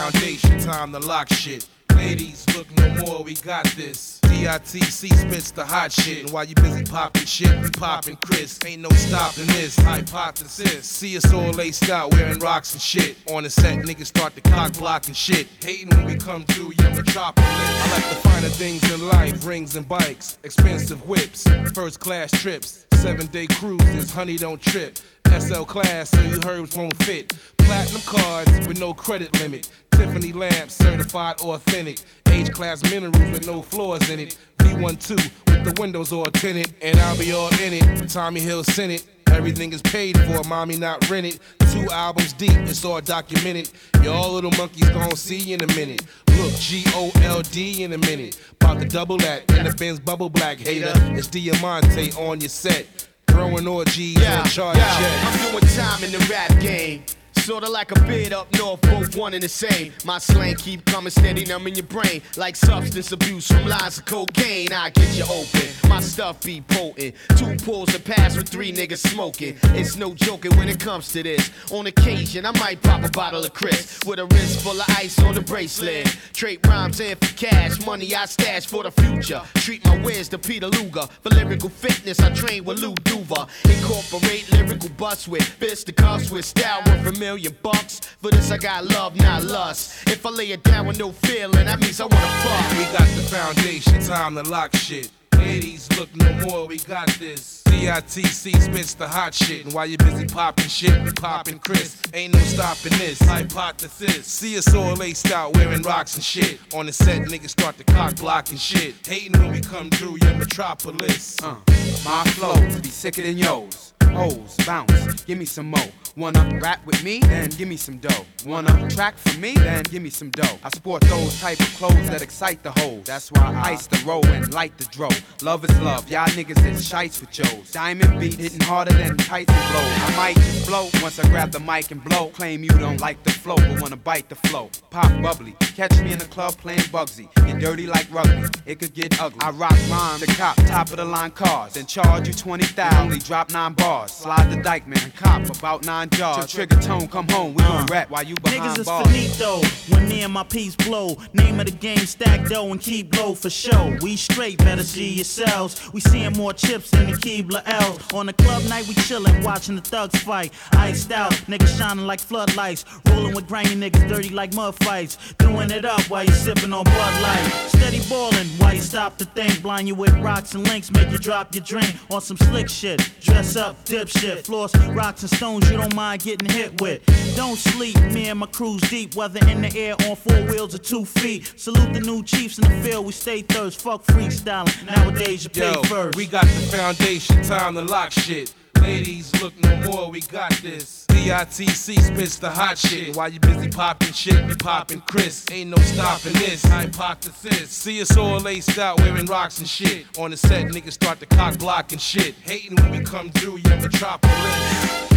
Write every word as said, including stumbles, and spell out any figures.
foundation, time to lock shit. Ladies, look no more, we got this. D I T C spits the hot shit. And while you busy popping shit, we popping Chris. Ain't no stopping this, hypothesis. See us all laced out, wearing rocks and shit. On the set, niggas start to cock block and shit. Hating when we come through your metropolis. I like the finer things in life, rings and bikes. Expensive whips, first class trips. Seven day cruises, honey don't trip. S L class, so your herbs won't fit. Platinum cards with no credit limit. Tiffany lamps, certified authentic. H-class minerals with no flaws in it. V twelve with the windows all tinted. And I'll be all in it. Tommy Hill sent it. Everything is paid for, mommy not rented. Two albums deep, it's all documented. Y'all little monkeys gon' see in a minute. Look, G O L D in a minute. About to double that in the Benz bubble black hater. It's Diamante on your set. Throwing orgies yeah, on charge yeah. jets. I'm doing time in the rap game. Sorta like a bid up north, both one and the same. My slang keep coming steady, numb in your brain. Like substance abuse from lines of cocaine. I get you open, my stuff be potent. Two pulls to pass with three niggas smoking. It's no joking when it comes to this. On occasion, I might pop a bottle of Chris with a wrist full of ice on the bracelet. Trade rhymes in for cash, money I stash for the future. Treat my wares to Peter Luger. For lyrical fitness, I train with Lou Duva. Incorporate lyrical bust with fisticuffs with style worth a million bucks. For this I got love, not lust. If I lay it down with no feeling, that means I wanna fuck. We got the foundation, time to lock shit. Ladies, look no more, we got this. D I T C spits the hot shit. And while you busy popping shit, we popping Chris. Ain't no stopping this, hypothesis. See us all laced out, wearing rocks and shit. On the set, niggas start to cock block and shit. Hating when we come through your metropolis. Uh, my flows be sicker than yours. Hoes, bounce, give me some more. Wanna rap with me? Then give me some dough. Wanna track for me? Then give me some dough. I sport those type of clothes that excite the hoes. That's why I ice the roll and light the dro. Love is love, y'all niggas is shites with Joes. Diamond beat hitting harder than Tyson blows. I might just blow once I grab the mic and blow. Claim you don't like the flow, but wanna bite the flow. Pop bubbly, catch me in the club playing Bugsy. Get dirty like rugby, it could get ugly. I rock rhymes, the cop, top of the line cars. Then charge you twenty thousand, only drop nine bars. Slide the dyke man, cop about nine jars. Till Trigger Tone come home, we gon' rap while you behind Niggas is bars. finito when me and my piece blow. Name of the game, stack dough and keep low for show. We straight, better see yourselves. We seeing more chips than the Keebler L's. On the club night, we chillin', watching the thugs fight. Iced out, niggas shining like floodlights. Rolling with grimy niggas, dirty like mud fights. Doing it up while you sippin' on Bud Light. Steady ballin' while you stop to think. Blind you with rocks and links, make you drop your drink on some slick shit. Dress up, dip shit, floss, rocks and stones you don't mind getting hit with. Don't sleep, me and my crew's deep, whether in the air on four wheels or two feet. Salute the new chiefs in the field, we stay thirst. Fuck freestyling, nowadays you pay Yo, first. we got the foundation, time to lock shit. Ladies, look no more, we got this. D I T C spits the hot shit. While you busy popping shit, we popping Chris. Ain't no stopping this, hypothesis. See us all laced out, wearing rocks and shit. On the set, niggas start to cock block and shit. Hating when we come through your metropolis.